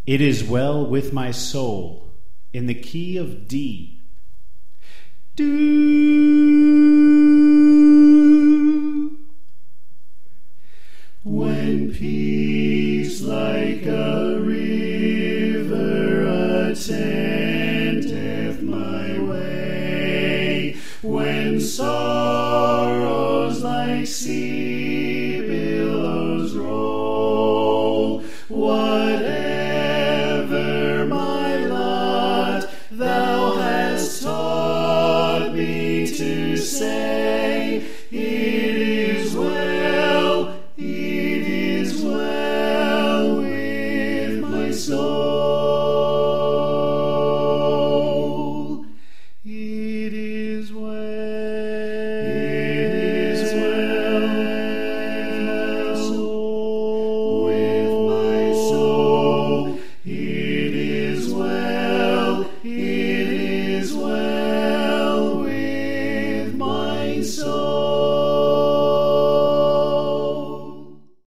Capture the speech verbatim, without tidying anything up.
It is well with my soul in the key of D. Do. When peace